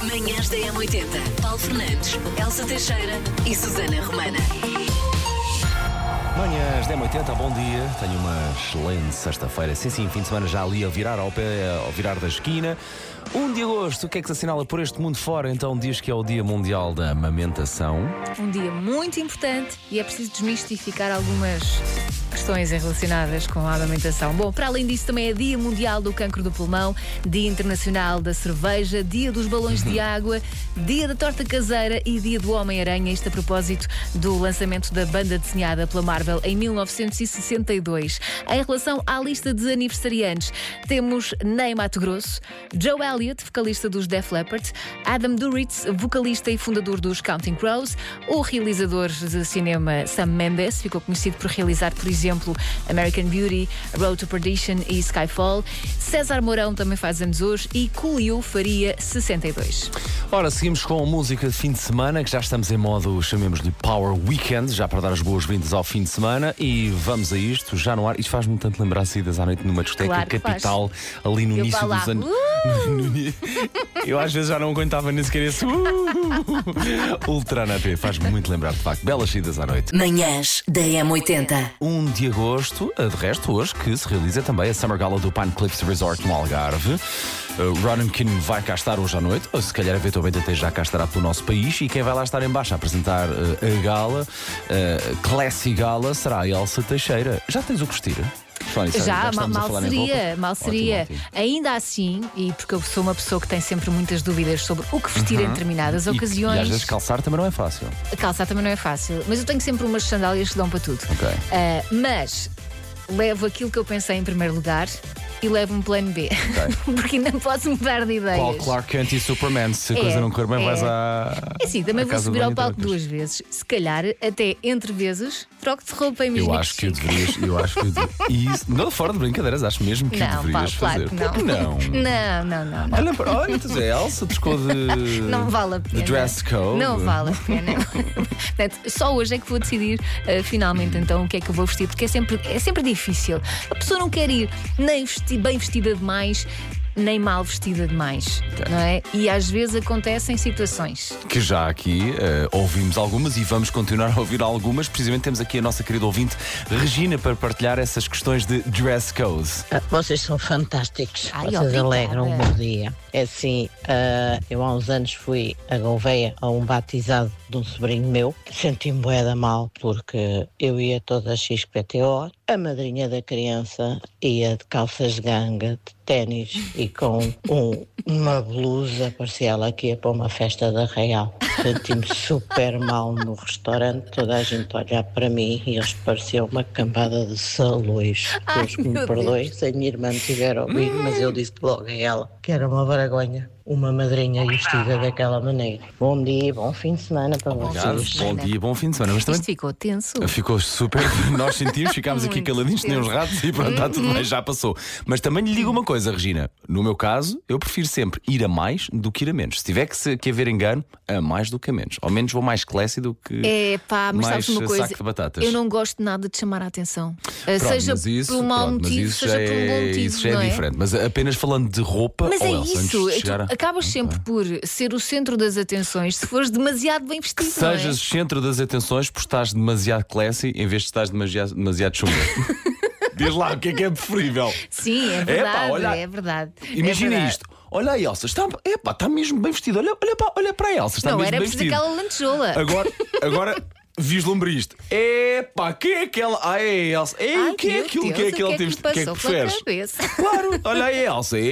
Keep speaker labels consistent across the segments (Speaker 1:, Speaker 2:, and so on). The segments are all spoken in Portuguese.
Speaker 1: Manhãs da M80. Paulo Fernandes, Elsa Teixeira e Susana Romana.
Speaker 2: Manhãs da M80, bom dia. Tenho uma excelente sexta-feira. Sim, fim de semana já ali a virar ao pé, ao virar da esquina. 1 de agosto, o que é que se assinala por este mundo fora? Então diz que é o Dia Mundial da Amamentação.
Speaker 3: Um dia muito importante e é preciso desmistificar algumas questões relacionadas com a amamentação. Bom, para além disso também é Dia Mundial do Cancro do Pulmão, Dia Internacional da Cerveja, Dia dos Balões de Água, Dia da Torta Caseira e Dia do Homem-Aranha, isto a propósito do lançamento da banda desenhada pela Marvel em 1962. Em relação à lista de aniversariantes, temos Ney Matogrosso, Joe Elliott, vocalista dos Def Leppard, Adam Duritz, vocalista e fundador dos Counting Crows, o realizador de cinema Sam Mendes, ficou conhecido por realizar, por exemplo, American Beauty, Road to Perdition e Skyfall. César Mourão também faz anos hoje e Coolio faria 62.
Speaker 2: Ora, seguimos com música de fim de semana, que já estamos em modo, chamemos-lhe Power Weekend, já para dar as boas-vindas ao fim de semana, e vamos a isto, já no ar. Isto faz-me tanto lembrar saídas à noite numa discoteca
Speaker 3: Claro que
Speaker 2: capital, ali no início dos anos. Eu às vezes já não aguentava nem sequer esse Ultra na P, faz-me muito lembrar, de facto, belas saídas à noite.
Speaker 1: Manhãs da M80.
Speaker 2: 1 de agosto, de resto, hoje que se realiza também a Summer Gala do Pine Cliffs Resort no Algarve. Ronan Keane vai cá estar hoje à noite, ou se calhar eventualmente até já cá estará pelo nosso país, e quem vai lá estar em baixo a apresentar a gala, Classy Gala, será a Elsa Teixeira. Já tens o que vestir?
Speaker 3: Já mal seria.
Speaker 2: Ótimo.
Speaker 3: Ainda assim, e porque eu sou uma pessoa que tem sempre muitas dúvidas sobre o que vestir em determinadas ocasiões.
Speaker 2: E às vezes calçar também não é fácil.
Speaker 3: Calçar também não é fácil, mas eu tenho sempre umas sandálias que dão para tudo.
Speaker 2: Ok.
Speaker 3: Mas levo aquilo que eu pensei em primeiro lugar e levo um plano B. Okay. Porque ainda posso mudar de ideias.
Speaker 2: Qual Clark Kent e Superman? Se a coisa não correr bem, vais à.
Speaker 3: É sim, também vou subir ao palco 2 vezes. Se calhar, até entre vezes, troco de roupa em mesmo.
Speaker 2: Eu acho que o deverias. Não, fora de brincadeiras, acho mesmo que o deverias
Speaker 3: Paulo,
Speaker 2: fazer.
Speaker 3: Claro que
Speaker 2: não.
Speaker 3: Não.
Speaker 2: Olha, então a Elsa trocou de.
Speaker 3: Não vale a pena.
Speaker 2: De dress code.
Speaker 3: Não vale a pena. Portanto, só hoje é que vou decidir finalmente então o que é que eu vou vestir, porque é sempre difícil. A pessoa não quer ir nem bem vestida demais, nem mal vestida demais, não é? E às vezes acontecem situações
Speaker 2: que já aqui ouvimos algumas e vamos continuar a ouvir algumas. Precisamente temos aqui a nossa querida ouvinte Regina para partilhar essas questões de dress code.
Speaker 4: Vocês são fantásticos.
Speaker 3: Ai,
Speaker 4: vocês
Speaker 3: obrigada.
Speaker 4: alegram o meu dia. É assim, eu há uns anos fui a Gouveia a um batizado de um sobrinho meu. Senti-me bué da mal porque eu ia toda XPTO. A madrinha da criança ia de calças de ganga, de ténis e com uma blusa, parecia ela que ia para uma festa da Real. Senti-me super mal no restaurante, toda a gente a olhar para mim e eles pareciam uma cambada de salões. Deus que me perdoe se a minha irmã me tiver ouvido, mas eu disse logo a ela que era uma vergonha uma madrinha vestida daquela maneira. Bom dia, bom fim de semana para vocês.
Speaker 2: Bom dia, bom fim de semana. Mas também
Speaker 3: Isto ficou tenso.
Speaker 2: ficou super. Nós sentimos, ficámos aqui caladinhos, nem uns ratos e pronto, está tudo bem, já passou. Mas também lhe digo uma coisa, Regina. No meu caso, eu prefiro sempre ir a mais do que ir a menos. Se tiver que haver engano, a mais do que a menos. Ao menos vou mais classy do que
Speaker 3: mas
Speaker 2: mais
Speaker 3: sabes uma coisa?
Speaker 2: saco de batatas.
Speaker 3: Eu não gosto nada de chamar a atenção.
Speaker 2: Pronto,
Speaker 3: seja por um mau motivo, seja por um bom motivo.
Speaker 2: Isso já
Speaker 3: não
Speaker 2: é diferente. Mas apenas falando de roupa,
Speaker 3: Mas é
Speaker 2: Elsa, antes
Speaker 3: isso,
Speaker 2: de chegar
Speaker 3: tu acabas sempre por ser o centro das atenções se fores demasiado bem vestido.
Speaker 2: Que sejas o centro das atenções por estares demasiado classy em vez de estares demasiado chunga. Diz lá o que é preferível.
Speaker 3: Sim, é verdade, é verdade.
Speaker 2: Imagina isto. Olha a Elsa, está mesmo bem vestida. Olha para a Elsa, está
Speaker 3: não,
Speaker 2: mesmo
Speaker 3: era
Speaker 2: bem
Speaker 3: preciso
Speaker 2: vestida.
Speaker 3: aquela lantejola.
Speaker 2: Agora vislumbre isto. Quem é aquela? É a Elsa.
Speaker 3: Ai,
Speaker 2: quem é aquilo? Quem é aquele
Speaker 3: que
Speaker 2: que é que preferes?
Speaker 3: Claro,
Speaker 2: Olha aí a Elsa.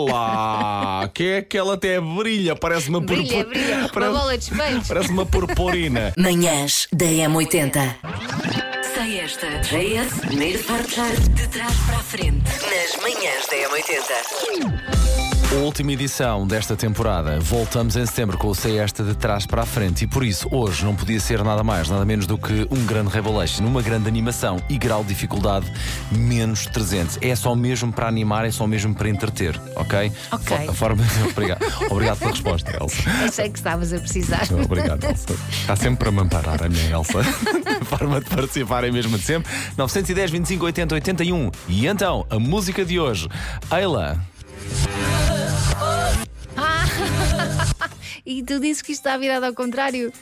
Speaker 2: Ela. Quem é que ela até brilha? Parece uma
Speaker 3: brilha. Uma bola de espelhos.
Speaker 2: Parece uma purpurina.
Speaker 1: Manhãs da M80. Sei esta. JS, primeiro forjar de trás para a frente. Nas manhãs da M80.
Speaker 2: Última edição desta temporada. Voltamos em setembro com o Sei Esta de trás para a frente. E por isso, hoje não podia ser nada mais, nada menos do que um grande revelation, uma grande animação e grau de dificuldade menos 300. É só mesmo para animar, é só mesmo para entreter, ok?
Speaker 3: Ok.
Speaker 2: Obrigado pela resposta, Elsa.
Speaker 3: Achei que estavas a precisar.
Speaker 2: Obrigado, Elsa. Está sempre para me amparar a minha Elsa. A forma de participar é mesmo de sempre. 910, 25, 80, 81. E então, a música de hoje, Ayla.
Speaker 3: E tu dizes que isto está virado ao contrário.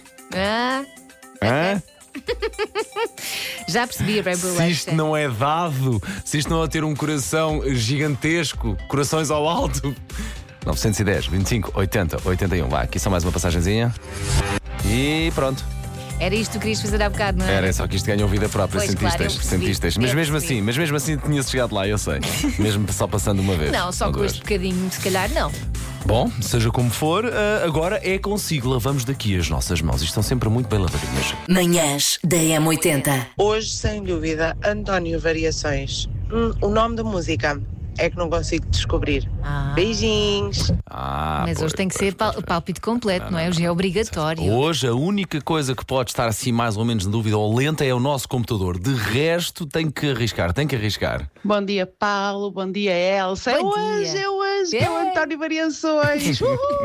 Speaker 3: Já percebi a Rainbow
Speaker 2: Se isto não é dado, se isto não é ter um coração gigantesco, corações ao alto. 910, 25, 80, 81. Vá, aqui só mais uma passagenzinha. E pronto.
Speaker 3: Era isto que tu querias fazer há bocado, não é?
Speaker 2: Era só que isto ganhou vida própria,
Speaker 3: Pois, claro, eu percebi.
Speaker 2: sentisteis. Mas mesmo assim tinha-se chegado lá, eu sei. Mesmo só passando uma vez.
Speaker 3: Não, só
Speaker 2: ou
Speaker 3: com
Speaker 2: duas.
Speaker 3: este bocadinho, se calhar não.
Speaker 2: Bom, seja como for, agora é consigo. Lavamos daqui as nossas mãos. Estão sempre muito bem lavadinhas.
Speaker 1: Manhãs da M80.
Speaker 5: Hoje, sem dúvida, António Variações. O nome da música é que não consigo descobrir. Beijinhos.
Speaker 3: Mas hoje tem que ser palpite completo, não é? Hoje é obrigatório.
Speaker 2: Hoje a única coisa que pode estar assim mais ou menos em dúvida ou lenta é o nosso computador. De resto tem que arriscar.
Speaker 6: Bom dia, Paulo. Bom dia, Elsa.
Speaker 3: Bom dia.
Speaker 6: É o António Variações.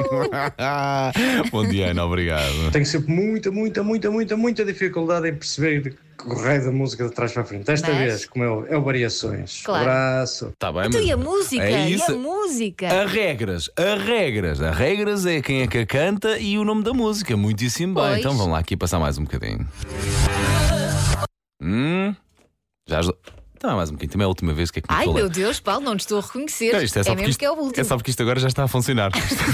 Speaker 2: Bom dia, Ana, obrigado.
Speaker 7: Tenho sempre muita dificuldade em perceber o raio da música de trás para a frente. Desta
Speaker 3: Mas-
Speaker 7: vez, como é o Variações.
Speaker 3: Claro.
Speaker 7: Abraço.
Speaker 2: Tá bem,
Speaker 3: Então
Speaker 2: mas
Speaker 3: e a música?
Speaker 2: é isso.
Speaker 3: E a música?
Speaker 2: Há regras. A regras é quem é que a canta e o nome da música. Muitíssimo bem.
Speaker 3: Pois.
Speaker 2: Então vamos lá aqui passar mais um bocadinho. Já ajudou. Então é mais um bocadinho. Também é a última vez que é que me
Speaker 3: Ai
Speaker 2: falei.
Speaker 3: meu Deus, Paulo, não te estou a reconhecer.
Speaker 2: Não, isto é só porque
Speaker 3: mesmo
Speaker 2: isto,
Speaker 3: que é o último.
Speaker 2: é só porque isto agora já está a funcionar.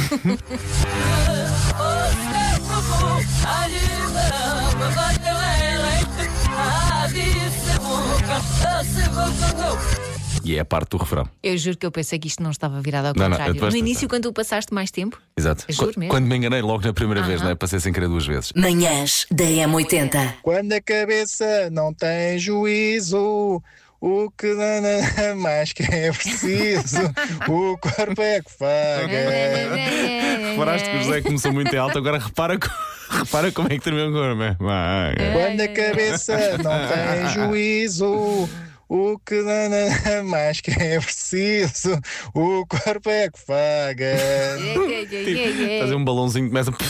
Speaker 2: E é a parte do refrão.
Speaker 3: Eu juro que eu pensei que isto não estava virado ao
Speaker 2: Não, não,
Speaker 3: contrário.
Speaker 2: eu depois-
Speaker 3: No início, quando tu passaste mais tempo.
Speaker 2: Exato.
Speaker 3: Juro mesmo.
Speaker 2: Quando me enganei logo na primeira vez, não é? Passei sem querer 2 vezes.
Speaker 1: Manhãs da M80.
Speaker 8: Quando a cabeça não tem juízo, o que dá mais que é preciso, o corpo é que paga.
Speaker 2: Reparaste que o José começou muito em alto, agora repara como é que terminou o corpo.
Speaker 8: Quando a cabeça não tem juízo, o que dá mais que é preciso, o corpo é que paga.
Speaker 2: Fazer um balãozinho que começa.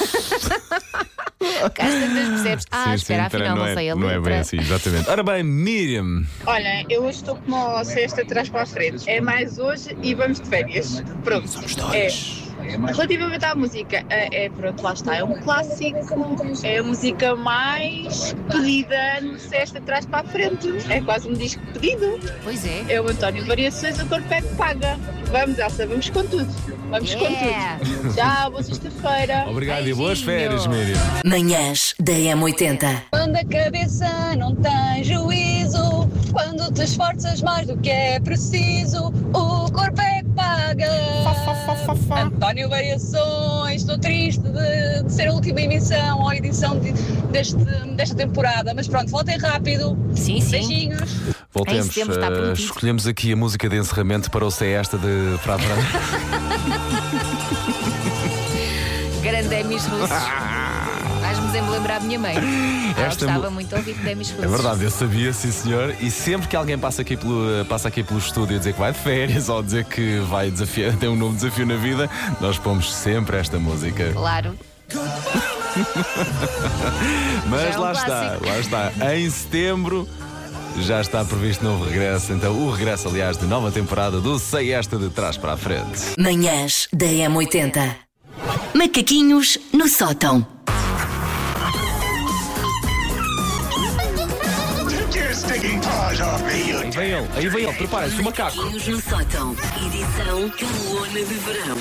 Speaker 3: Cá tantas percebes. Espera, afinal não sei a letra.
Speaker 2: Não é bem assim, exatamente. Ora bem, Miriam.
Speaker 9: Olha, eu hoje estou como a sexta atrás para a frente. É mais hoje e vamos de férias. Pronto. Relativamente à música, pronto, lá está. É um clássico. É a música mais pedida no sexta atrás para a frente. É quase um disco pedido.
Speaker 3: Pois é.
Speaker 9: É o António Variações, o corpo é que paga. Vamos, Elsa, vamos com tudo. Vamos com tudo. Tchau, boa sexta-feira.
Speaker 2: Obrigado e boas
Speaker 3: Beijinho.
Speaker 2: férias, Miriam.
Speaker 1: Manhãs da M80.
Speaker 10: Quando a cabeça não tem juízo, quando te esforças mais do que é preciso, o corpo é que paga. António Variações, estou triste de ser a última emissão ou edição desta temporada, mas pronto, voltem rápido.
Speaker 3: Sim, sim.
Speaker 10: Beijinhos.
Speaker 2: Voltemos.
Speaker 3: Em setembro está prometido.
Speaker 2: Escolhemos aqui a música de encerramento para o ser esta de Fratra.
Speaker 3: Grande Demis Russos. Faz-me sempre lembrar a minha mãe. Ela
Speaker 2: Esta
Speaker 3: gostava muito de ouvir Demis Russos.
Speaker 2: É verdade, eu sabia, sim senhor. E sempre que alguém passa aqui pelo estúdio a dizer que vai de férias ou a dizer que vai desafiar, tem um novo desafio na vida, nós pomos sempre esta música.
Speaker 3: Claro.
Speaker 2: Mas
Speaker 3: Já é um
Speaker 2: lá está. Em setembro já está previsto novo regresso. Então, o regresso, aliás, de nova temporada do Sei Esta de Trás para a Frente.
Speaker 1: Manhãs da M80. Macaquinhos no sótão.
Speaker 2: Aí vem ele, prepara-se, o macaco.
Speaker 1: Macaquinhos no sótão. Edição Calona de Verão.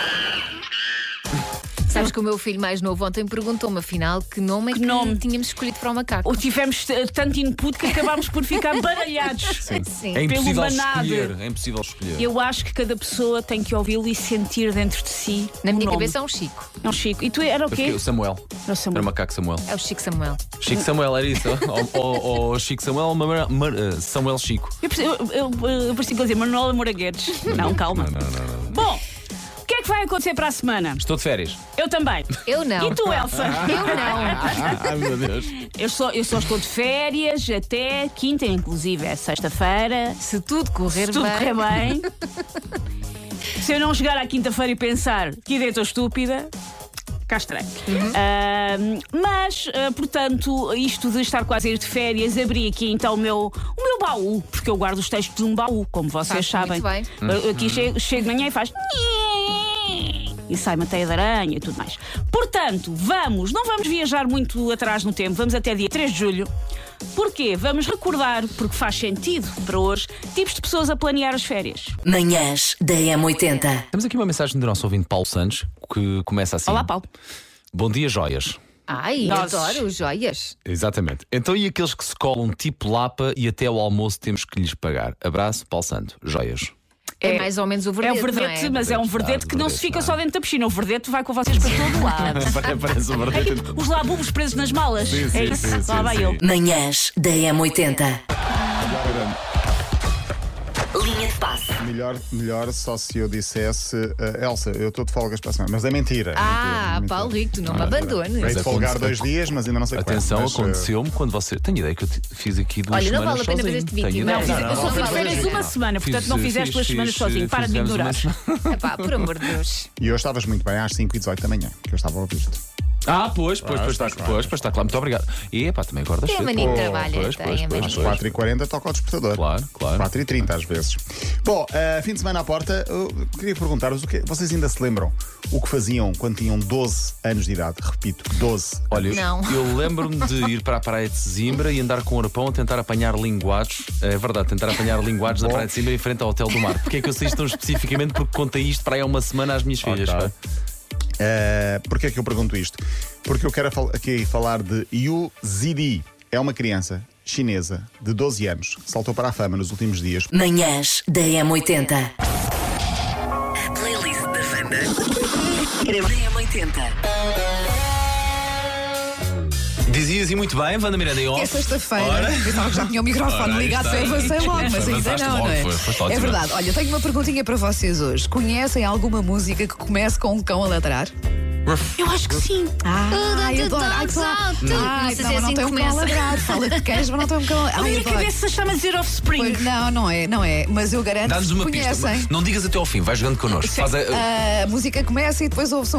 Speaker 3: Sabes que o meu filho mais novo ontem perguntou-me, afinal, que nome é que tínhamos escolhido para o macaco.
Speaker 6: Ou tivemos tanto input que acabámos por ficar baralhados.
Speaker 3: Sim.
Speaker 2: É impossível
Speaker 6: Pelo manado.
Speaker 2: escolher. É impossível escolher.
Speaker 6: Eu acho que cada pessoa tem que ouvi-lo e sentir dentro de si.
Speaker 3: Na
Speaker 6: o
Speaker 3: minha
Speaker 6: nome.
Speaker 3: cabeça é um Chico.
Speaker 6: É um Chico. E tu era o quê?
Speaker 2: O Samuel.
Speaker 6: Era o Samuel.
Speaker 2: Era o macaco Samuel.
Speaker 3: É o Chico Samuel.
Speaker 2: Chico Samuel, era isso? ou Chico Samuel ou Samuel Chico?
Speaker 6: Eu parecia que ia dizer Manuela Moraguetes. Não, calma.
Speaker 2: Não.
Speaker 6: Bom, o que é que vai acontecer para a semana?
Speaker 2: Estou de férias.
Speaker 6: Eu também.
Speaker 3: Eu não.
Speaker 6: E tu, Elsa?
Speaker 3: Eu não.
Speaker 2: Ai, meu Deus.
Speaker 6: Eu só estou de férias até quinta, inclusive é sexta-feira.
Speaker 3: Se tudo correr
Speaker 6: Se tudo
Speaker 3: bem.
Speaker 6: correr bem. Se eu não chegar à quinta-feira e pensar que ideia estou estúpida, cá estarei. Portanto, isto de estar quase a ir de férias, abri aqui então o meu baú, porque eu guardo os textos num baú, como vocês
Speaker 3: Faz
Speaker 6: sabem.
Speaker 3: muito bem.
Speaker 6: Aqui chego de manhã e faz. e sai uma teia de aranha e tudo mais. Portanto, não vamos viajar muito atrás no tempo, vamos até dia 3 de julho. Porquê? Vamos recordar, porque faz sentido para hoje, tipos de pessoas a planear as férias.
Speaker 1: Manhãs da M80.
Speaker 2: Temos aqui uma mensagem do nosso ouvinte Paulo Santos que começa assim:
Speaker 6: Olá, Paulo.
Speaker 2: Bom dia, joias.
Speaker 3: Ai, adoro joias.
Speaker 2: Exatamente. Então, e aqueles que se colam tipo Lapa e até ao almoço temos que lhes pagar? Abraço, Paulo Santos, joias.
Speaker 3: É mais ou menos o verdete.
Speaker 6: É o verdete,
Speaker 3: não é?
Speaker 6: mas é um verdete que não se fica só dentro da piscina. O verdete vai com vocês para todo lado.
Speaker 2: Parece um verdete.
Speaker 6: É tipo os labubos presos nas malas.
Speaker 2: Sim,
Speaker 6: é isso.
Speaker 2: sim,
Speaker 6: Lá vai ele.
Speaker 1: Manhãs da M80. Linha de passe.
Speaker 8: Melhor só se eu dissesse Elsa, eu estou de folgas para a semana. Mas é mentira. mentira.
Speaker 3: Paulo Rico, tu não me abandones.
Speaker 8: Veio de folgar 2 dias, mas ainda não sei
Speaker 2: Atenção,
Speaker 8: quando.
Speaker 2: aconteceu-me quando você. Tenho ideia que eu fiz aqui 2
Speaker 3: Olha,
Speaker 2: semanas.
Speaker 3: não vale a pena fazer este vídeo.
Speaker 2: Tenho
Speaker 3: Não,
Speaker 2: ideia.
Speaker 6: Eu só fiz férias uma semana, portanto não fizeste 2 semanas sozinho. Para de me ignorar.
Speaker 3: Epá, por amor de Deus.
Speaker 8: E hoje estavas muito bem às 5h18 da manhã, que eu estava a ouvir-te.
Speaker 2: Pois está claro, muito obrigado. E pá, também acordas
Speaker 3: Tem a
Speaker 2: cedo.
Speaker 3: mania que trabalha.
Speaker 2: Pois.
Speaker 8: Às 4h40 toca o despertador.
Speaker 2: Claro.
Speaker 8: 4h30 às vezes. Bom, fim de semana à porta, eu queria perguntar-vos o que vocês ainda se lembram o que faziam quando tinham 12 anos de idade? Repito, 12.
Speaker 2: Olha,
Speaker 3: Não.
Speaker 2: eu lembro-me de ir para a praia de Sesimbra e andar com o arpão a tentar apanhar linguados. É verdade, tentar apanhar linguados na praia de Sesimbra em frente ao Hotel do Mar. Porquê é que eu sei isto tão especificamente? Porque contei isto para aí há uma semana às minhas filhas. Pá.
Speaker 8: Porquê é que eu pergunto isto? Porque eu quero aqui falar de Yu Zidi. É uma criança chinesa de 12 anos. Saltou para a fama nos últimos dias.
Speaker 1: Manhãs da M80. A playlist da Wanda. Da M80.
Speaker 2: Dizias e muito bem, Wanda Miranda e off.
Speaker 11: É sexta-feira. Pensava que já tinha o microfone ligado, eu avancei logo, mas ainda não é? É verdade. Olha, tenho uma perguntinha para vocês hoje. Conhecem alguma música que comece com um cão a ladrar?
Speaker 6: Eu acho que sim.
Speaker 11: Ai, adoro. Ai, claro.
Speaker 3: Não sei se é assim
Speaker 11: não
Speaker 3: que
Speaker 11: tem um cão a
Speaker 3: começa.
Speaker 11: ladrar. Fala de queijo, mas não tem um cão a ladrar.
Speaker 6: A minha cabeça está-me a dizer Offspring.
Speaker 11: Pois, não é. Mas eu garanto
Speaker 2: Dá-nos
Speaker 11: que
Speaker 2: uma
Speaker 11: conhecem.
Speaker 2: pista. Não digas até ao fim, vai jogando connosco. Faz
Speaker 11: A música começa e depois ouve-se um.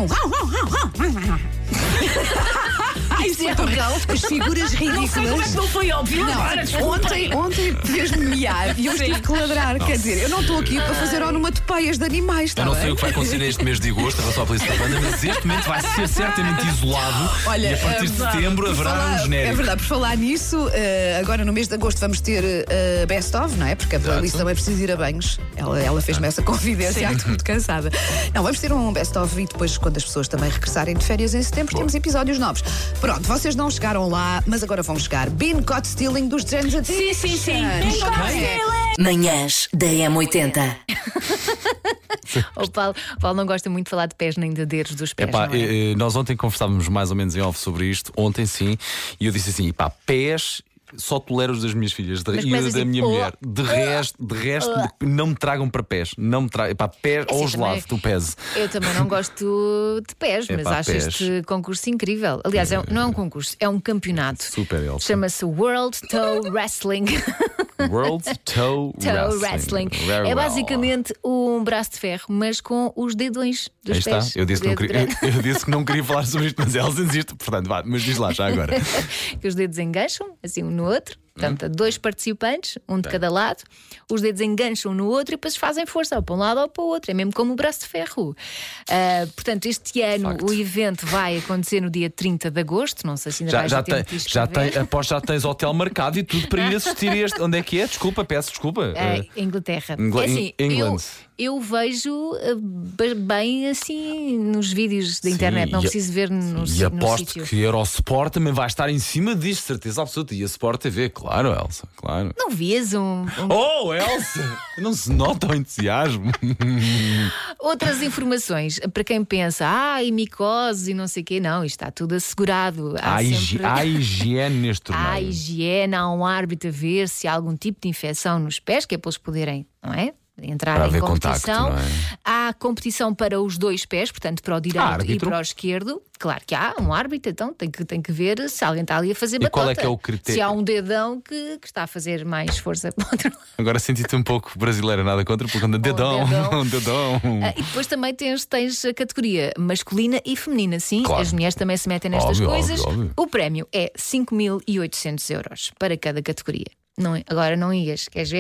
Speaker 11: Isso é horrível. As figuras
Speaker 6: Não sei como é
Speaker 11: ridículas.
Speaker 6: que não foi óbvio.
Speaker 11: Ontem fez-me miar e eu tive que ladrar. Quer dizer, eu não estou aqui para fazer onomatopeias de animais, está
Speaker 2: Eu não
Speaker 11: bem?
Speaker 2: sei o que vai acontecer neste mês de agosto em relação à polícia da banda, mas este momento vai ser certamente isolado.
Speaker 11: Olha,
Speaker 2: e a partir de setembro
Speaker 11: por
Speaker 2: haverá
Speaker 11: falar-
Speaker 2: um genérico.
Speaker 11: É verdade, por falar nisso, agora no mês de agosto vamos ter Best of, não é? Porque a playlist
Speaker 2: Exato.
Speaker 11: também precisa ir a banhos. Ela fez-me essa confidência, estou muito cansada. Não, vamos ter um Best of e depois, quando as pessoas também regressarem de férias em setembro, temos episódios novos. Pronto, vocês não chegaram lá, mas agora vão chegar. Been Caught Stealing dos Genes Addiction.
Speaker 6: Sim.
Speaker 1: Manhãs da M80.
Speaker 3: O Paulo não gosta muito de falar de pés nem de dedos dos pés.
Speaker 2: Epá,
Speaker 3: não é?
Speaker 2: nós ontem conversávamos mais ou menos em off sobre isto, ontem sim, e eu disse assim: pá, pés. Só tolero os das minhas filhas
Speaker 3: Mas
Speaker 2: e
Speaker 3: começas
Speaker 2: da minha
Speaker 3: tipo,
Speaker 2: mulher. De resto, não me tragam para pés. Não me tragam. Epá, pés
Speaker 3: Assim,
Speaker 2: ou gelado, tu pés.
Speaker 3: Eu também não gosto de pés, mas
Speaker 2: Epá,
Speaker 3: acho
Speaker 2: pés.
Speaker 3: este concurso incrível. Aliás, não é um concurso, é um campeonato.
Speaker 2: Super, Elsa.
Speaker 3: Chama-se World Toe Wrestling.
Speaker 2: World Toe Wrestling. Very
Speaker 3: É
Speaker 2: well.
Speaker 3: basicamente um braço de ferro, mas com os dedões dos
Speaker 2: Aí está.
Speaker 3: pés.
Speaker 2: Eu disse, que não
Speaker 3: Dedo
Speaker 2: queria,
Speaker 3: grande.
Speaker 2: eu disse que não queria falar sobre isto, mas Elsa existe. Portanto, vá, mas diz lá já agora.
Speaker 3: Que os dedos engancham, assim um no outro. Portanto, há 2 participantes, um de cada lado. Os dedos engancham no outro e depois fazem força ou para um lado ou para o outro. É mesmo como o braço de ferro. Portanto, este ano o evento vai acontecer no dia 30 de agosto. Não sei se ainda vais ter tempo de inscrever.
Speaker 2: Após já tens hotel marcado e tudo para ir assistir a este. Onde é que é? Desculpa, peço desculpa.
Speaker 3: Inglaterra.
Speaker 2: Engla-
Speaker 3: É assim,
Speaker 2: England.
Speaker 3: eu vejo bem assim nos vídeos da internet. Não
Speaker 2: e-
Speaker 3: preciso ver no
Speaker 2: E aposto
Speaker 3: sítio.
Speaker 2: que Eurosport também vai estar em cima disto, certeza absoluta. E a Sport TV, claro, Elsa, claro.
Speaker 3: Não vias
Speaker 2: Oh, Elsa! Não se nota o entusiasmo.
Speaker 3: outras informações para quem pensa, e micose e não sei o quê. Não, isto está tudo assegurado.
Speaker 2: Há higiene neste torneio.
Speaker 3: Há higiene, há um árbitro a ver se há algum tipo de infecção nos pés, que é para eles poderem, não é? Entrar
Speaker 2: Para
Speaker 3: em
Speaker 2: haver
Speaker 3: competição.
Speaker 2: contacto, não é?
Speaker 3: Há competição para os 2 pés, portanto, para o direito e
Speaker 2: árbitro?
Speaker 3: para o esquerdo. Claro que há um árbitro, então tem que ver se alguém está ali a fazer
Speaker 2: E
Speaker 3: batota.
Speaker 2: qual é que é o critério?
Speaker 3: Se há um dedão que está a fazer mais força para o outro lado.
Speaker 2: Agora senti-te um pouco brasileira, nada contra, porque anda dedão.
Speaker 3: dedão. E depois também tens a categoria masculina e feminina, sim.
Speaker 2: Claro.
Speaker 3: As mulheres também se metem nestas
Speaker 2: Óbvio,
Speaker 3: coisas.
Speaker 2: óbvio.
Speaker 3: O prémio é 5.800 euros para cada categoria. Não é? Agora não ias, queres ver?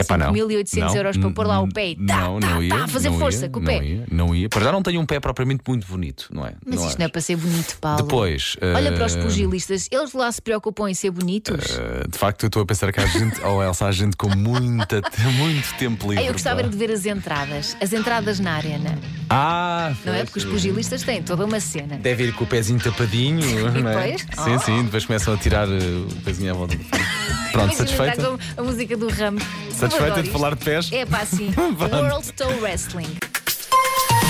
Speaker 2: Epá, não.
Speaker 3: 5.800 euros para pôr lá o pé e fazer força com o pé.
Speaker 2: Não ia. Para já não tenho um pé propriamente muito bonito, não é?
Speaker 3: Mas isto não é para ser bonito, Paulo.
Speaker 2: Depois.
Speaker 3: Olha para os pugilistas, eles lá se preocupam em ser bonitos.
Speaker 2: De facto, eu estou a pensar que há gente, Elsa, há gente com muito tempo livre.
Speaker 3: Eu gostava de ver as entradas na arena. Não é? Porque os pugilistas têm toda uma cena.
Speaker 2: Deve ir com o pezinho tapadinho.
Speaker 3: E
Speaker 2: não é?
Speaker 3: depois?
Speaker 2: Sim, depois começam a tirar o pezinho à volta do fim. Pronto, satisfeita?
Speaker 3: Está com a música do Ramo.
Speaker 2: Satisfeita de falar de pés?
Speaker 3: É pá, assim. World Toe Wrestling.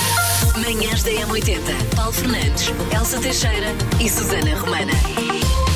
Speaker 1: Manhãs da M80. Paulo Fernandes, Elsa Teixeira e Susana Romana.